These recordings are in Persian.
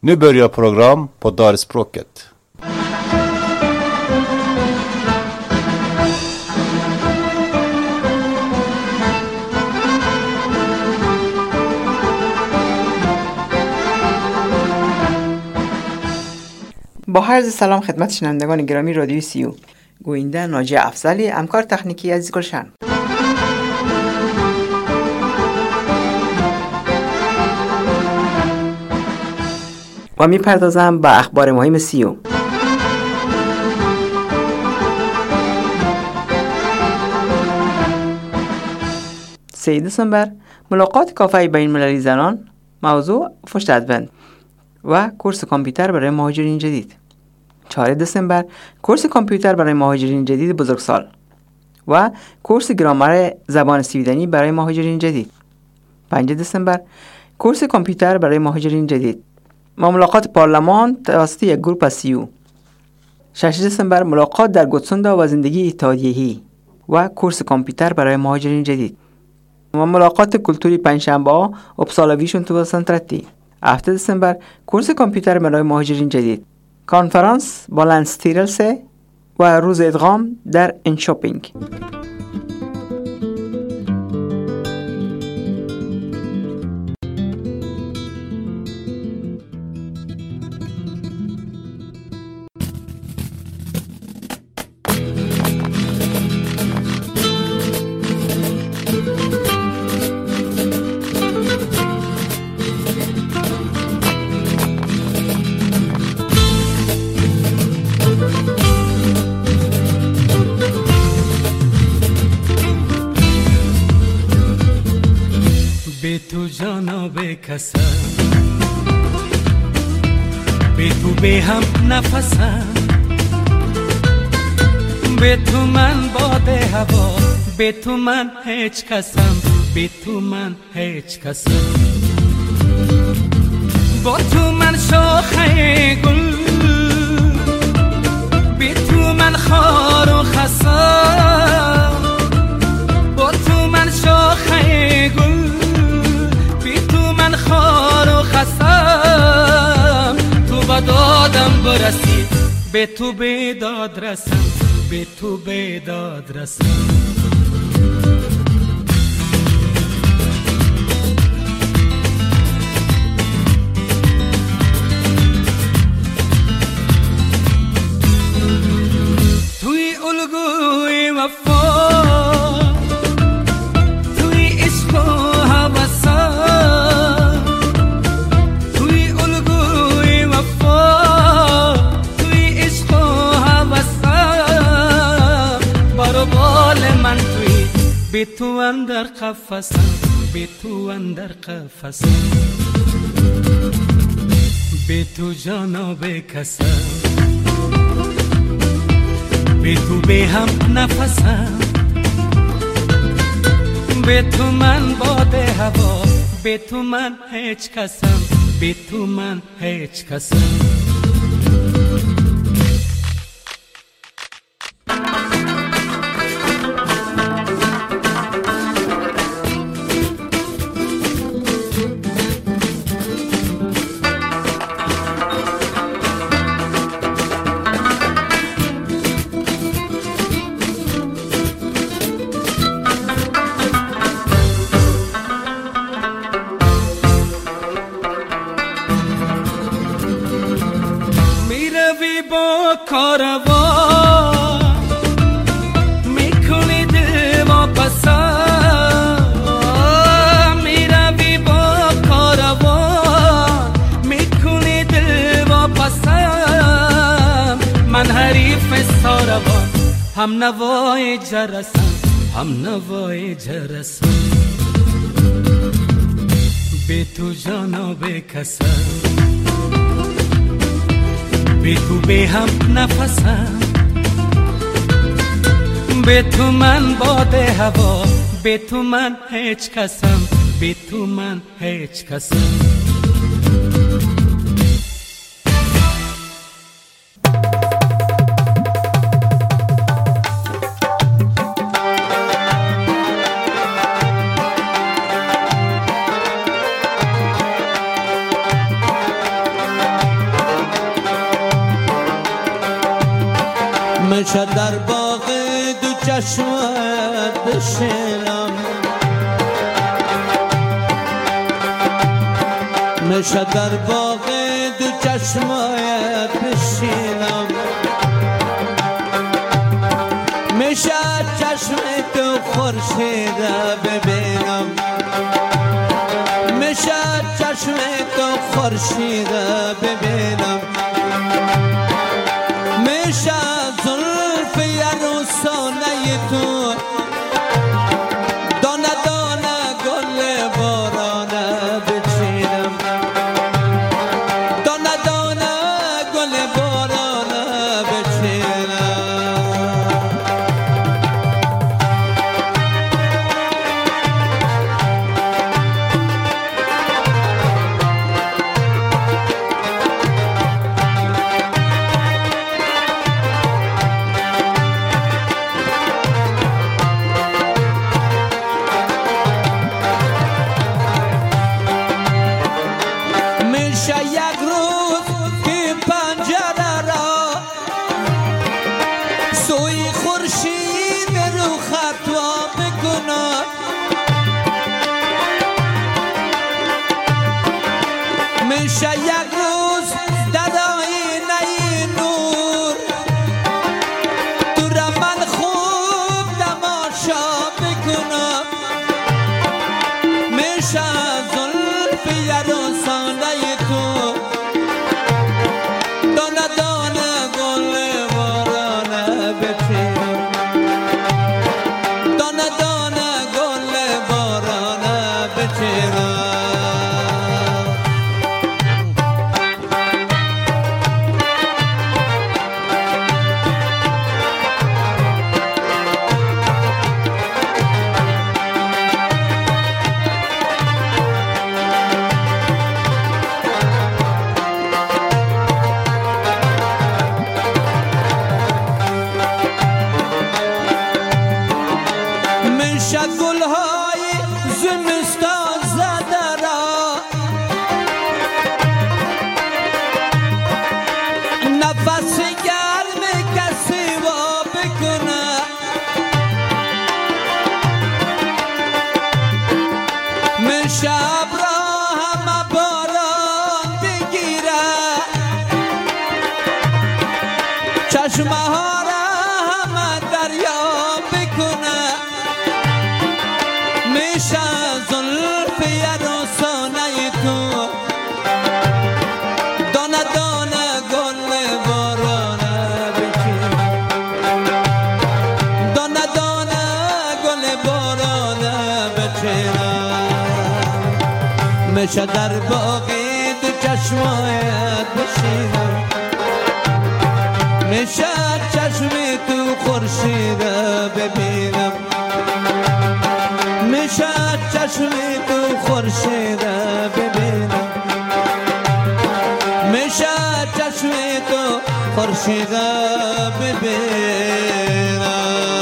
Nu börjar program på Dalspråket. با عرض سلام خدمت شنوندگان گرامی رادیو سیو، گوینده ناجی افضلی، همکار تکنیکی عزیز گلشن. و میپردازم به اخبار مهم سیو. 3 دسامبر ملاقات کافه بین المللی زنان، موضوع فشت ادوند و کورس کامپیوتر برای مهاجرین جدید. 4 دسامبر کورس کامپیوتر برای مهاجرین جدید بزرگسال و کورس گرامر زبان سویدنی برای مهاجرین جدید. 5 دسامبر کورس کامپیوتر برای مهاجرین جدید و ملاقات پارلمان توسط یک گروه از سیو. 6 دسامبر ملاقات در گوتسوندا و زندگی اتحادیه‌ای و کورس کامپیوتر برای مهاجرین جدید و ملاقات کلتوری پنجشنبه اپسالا ویشن 2030. 7 دسامبر کورس کامپیوتر برای مهاجرین جدید، کنفرانس با لندستیرلسه و روز ادغام در انشوپینگ. به تو جانا به کسم، به تو به هم نفسم، به تو من باد هوا، به تو من هیچ کسم، به تو من هیچ کسم. با تو من شاخه گل، به تو من خار و خسم، با تو من شاخه گل، خار و خسم. تو با دادم برسی، به تو به داد رسم، به تو به داد رسم. توی الگوی وفا، توی عشق و هوسم، به تو اندر قفسم، به تو اندر قفسم، به تو جانا بکسم، به تو به هم نفسم، به تو من باد هوا، به تو من هیچ کسم، به تو من هیچ کسم. کاروان میکنی دل واپسم، میروی با کاروان میکنی دل واپسم. من حریف ساروان، هم نوای جرسم، هم نوای جرسم. به تو جانا بکسم، به تو به هم نفسم، به تو من باد هوا، به تو من هیچ کسم، به تو من هیچ کسم. میشه در باغ دو چشمت بشینم، میشه در باغ دو چشمت بشینم، میشه چشم تو خورشید ببینم، میشه چشم تو خورشید ببینم، میشه زلف عروسانه تو دانه دانه گل بارانه بچینم، دانه دانه گل بارانه بچینم. میشه یک روز در آینه نور تو را من خوب تماشا بکنم، میشه زلف عروسانه تو دانه دانه گل بارانه بچینم، دانه دانه گل بارانه بچینم. گلهای زمستان زده را نفس گرم کسی وا بکنه، میشه ابرا همه باران بگیره، چشمه ها را همه دریا بکنه، میشه زلف عروسانه تو دانه دانه گل بارانه بچینم، دانه دانه گل بارانه بچینم. میشه در باغ دو چشمایت بشینم، میشه چشم تو خورشید ببینم، میشه چشم تو خورشید ببینم، میشه چشم تو خورشید ببینم.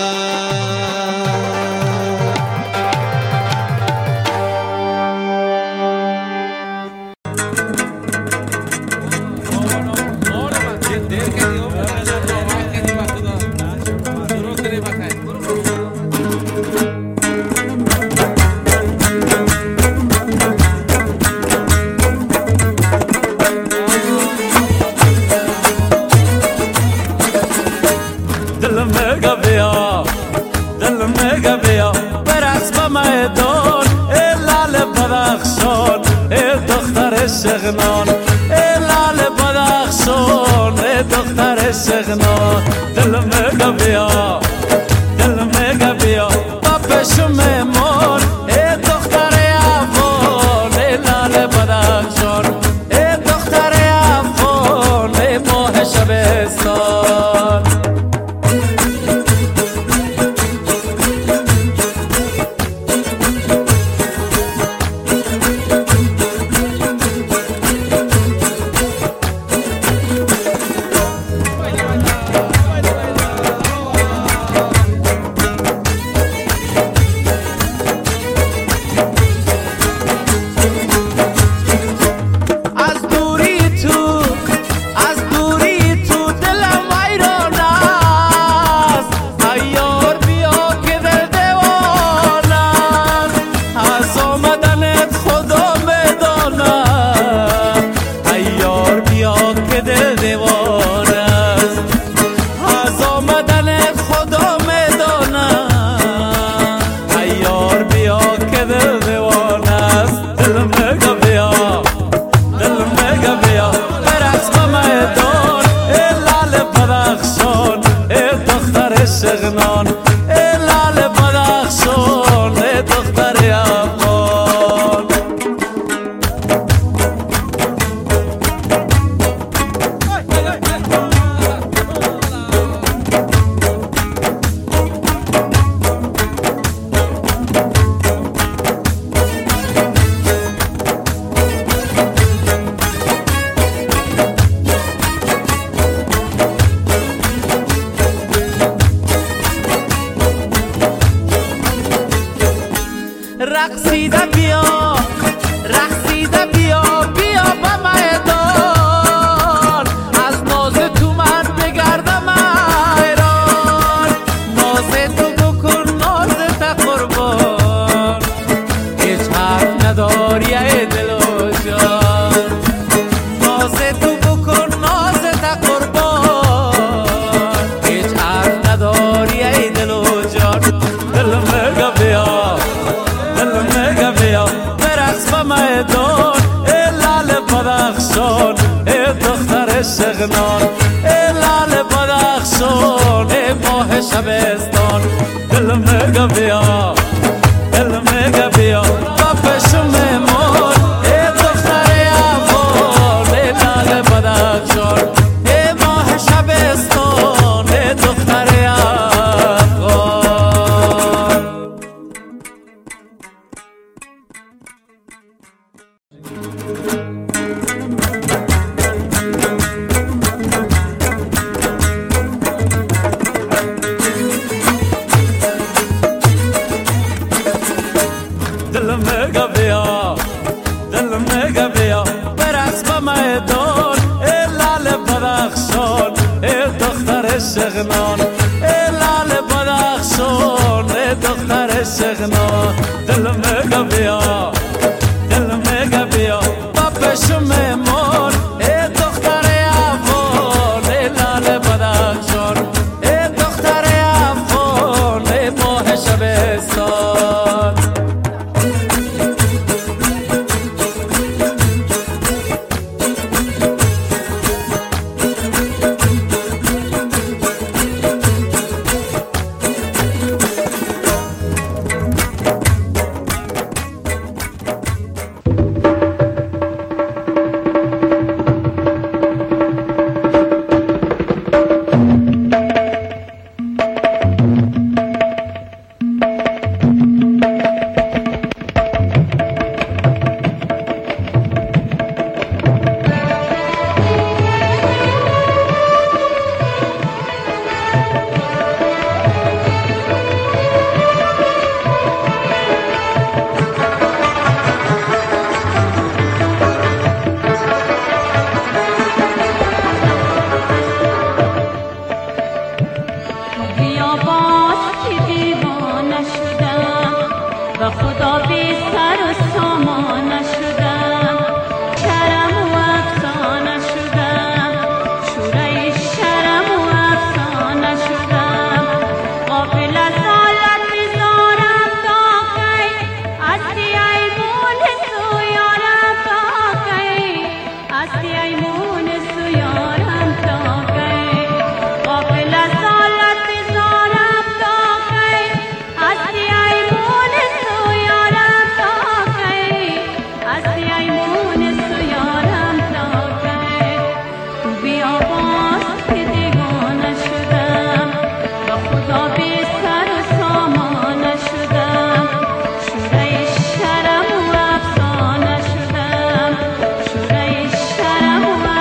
سغنان لال بدخشان دختر سغنان دل مگه بیا دل مگه بیا بابش میمون دختر افغان لال بدخشان دختر افغان ماه شبستان عشقنان ای لال بدخشان ای ماه شبستان دل میگه بیا دل میگه بیا با پشم مون ای دختر افغان ای لال بدخشان ای ماه شبستان ای دختر افغان دل میگه بیا دل میگه بیا برقص به میدان ای لال بدخشان ای دختر شغنان ای لال بدخشان ای دختر شغنان دل میگه بیا دل میگه بیا با پشم مون ای دختر افغان ای لال بدخشان ای دختر افغان ای ماه شبستان شرم و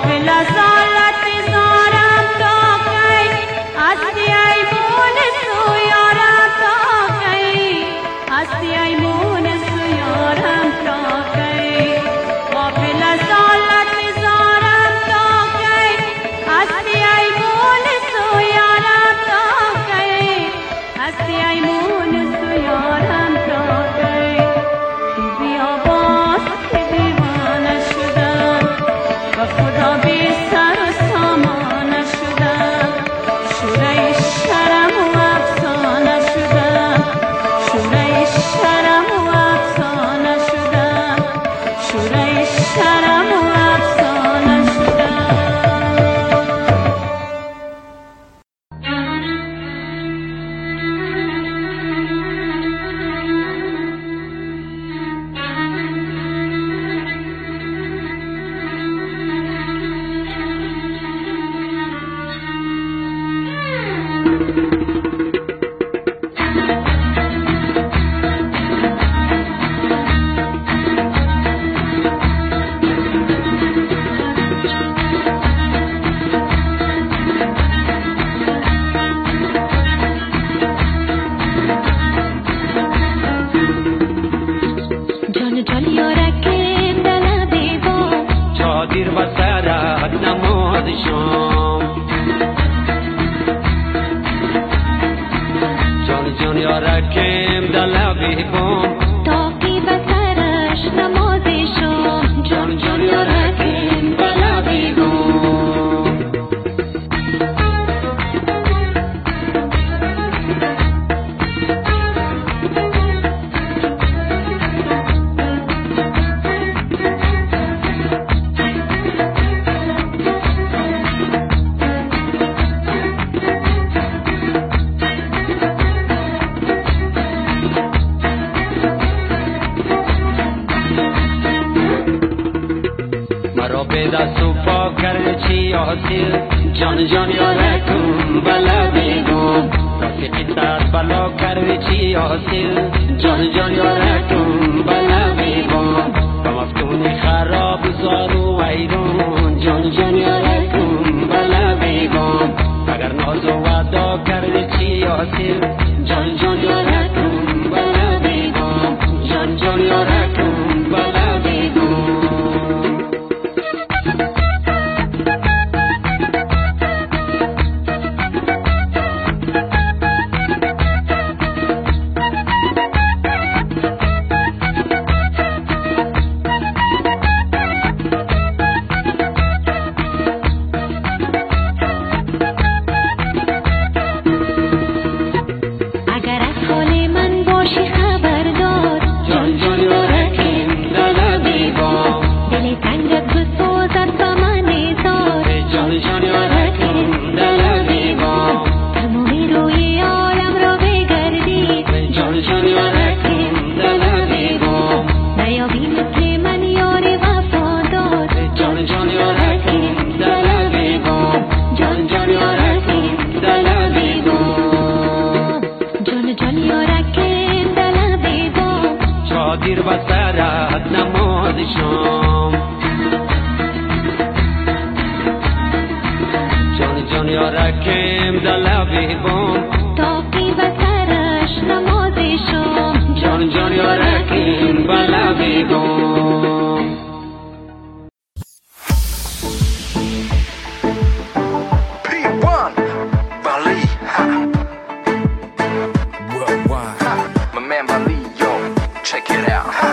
غافل از حالت زارم تا کی هستی ای مون سویارم تا کی هستی ای مون سویارم تا کی غافل از حالت زارم تا کی هستی ای مون سویارم تا کی هستی ای مون سویارم تا کی تو بیا باز که دیوانه شدم و خدا بی سر و سامانه شدم شوره شرم و افسانه شدم شوره شرم و افسانه شدم شوره شرم و افسانه شدم جان جان یارکه دل بیوا چادر و سرک نماز شام جان جان یارکم دل بیبام تاقی و سرش نماز شام جان جان یارکم دل بیبام مرا به دست و پا کرده چی حاصل جان جان یارکم بلا بیگم رفیقی سر بلا کرده چی حاصل جان جان یارکم بلا بیگم و مفتونی خراب زار و ویرون جان جان یارکم بلا بیگم اگر ناز و وعدا کرده چی حاصل جان جان یارکم بلا بیگم جان جان یارکم بلا بیگم اگر از حال من باشی خبردار جان جان یارکم دل بیبام دل تنگت بسازد با من ایزار جان جان یارکم دل بیبام تمامی روی عالم را بگردی جان جان یارکم دل بیبام نیابی مثل من یار وفادار جان جان یارکم دل بیبام جان جان یارکم دل بیبام جان جان یارکه دل بیبا چادر و سرت نماز شام جان جان یارکم دل بیبام تاقی و سرش نماز شام جان جان یارکم بلا بیگم P1 Bali, ha. Worldwide, ha. My man Bali, yo, check it out, ha.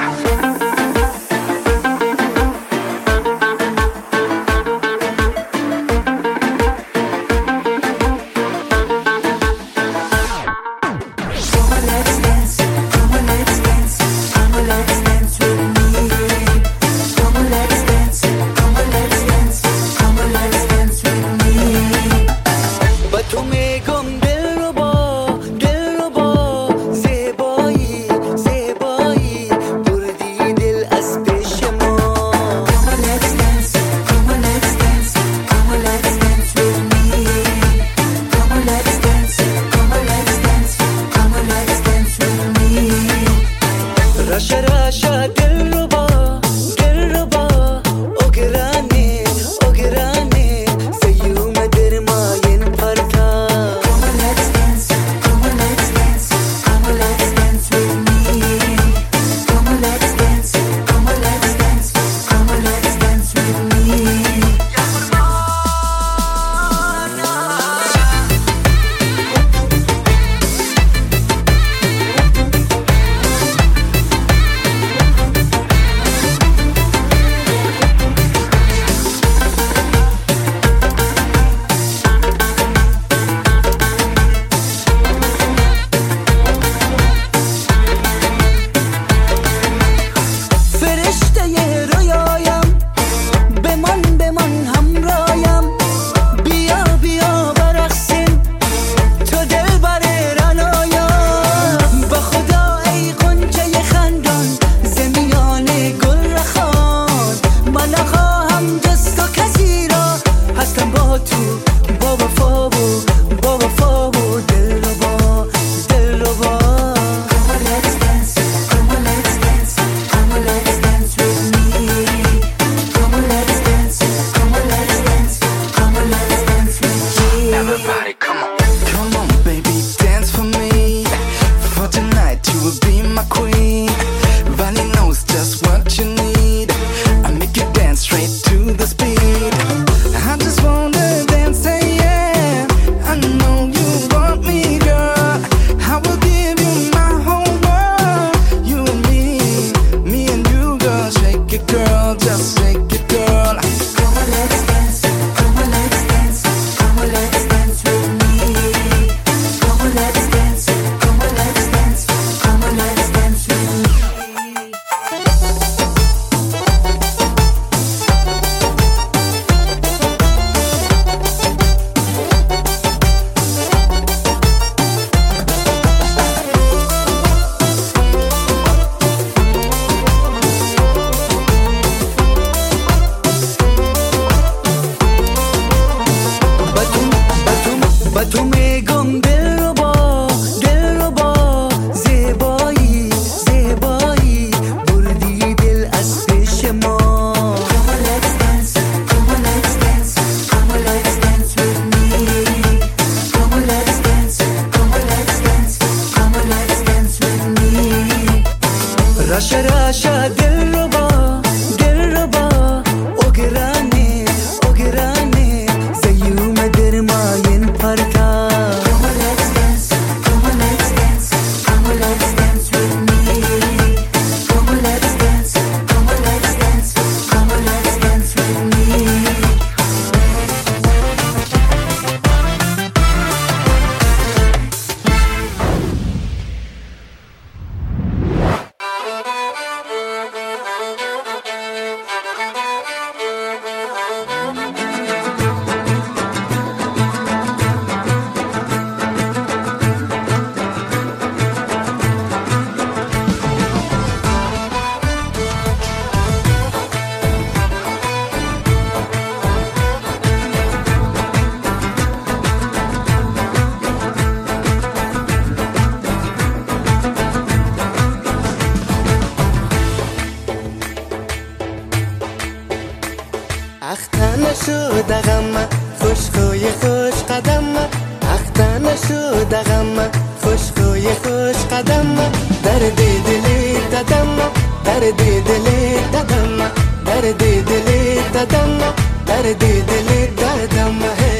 Come on, let's dance with me. نشد غم خوش خوی خوش قدم اخته نشد غم خوش خوی خوش قدم درد دلی دادم درد دلی دادم درد دلی دادم درد دلی دادم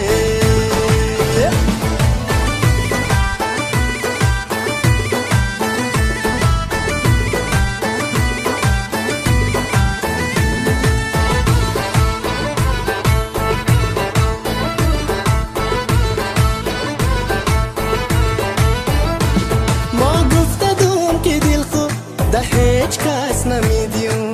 هیچ کس نمیدیم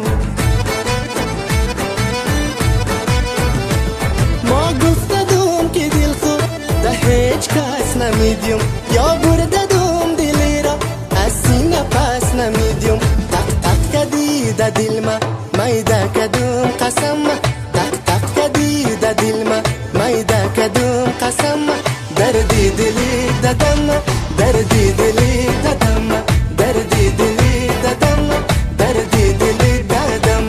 ما گفتدم که دل خود ده هیچ کس نمیدیم یا برددم دلی را از سینه پس نمیدیم تک تک کدی ده دل ما میده کدم قسم تک تک کدی ده دل ما میده کدم قسم دردی دلی دادم دردی دلی دادم دردی دلی دادم دردی دلی دادم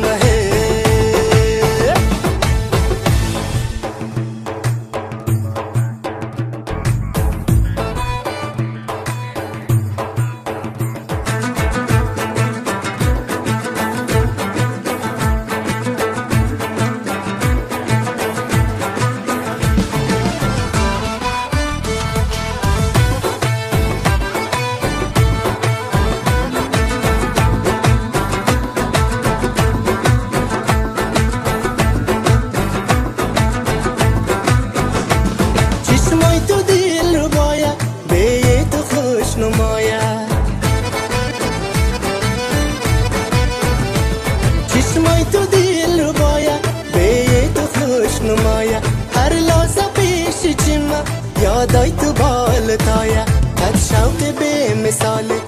چشمای تو دل رو باید به تو خوش نماید هر لحظه پیش چیما یادای تو بالتاید قد شوق به مثال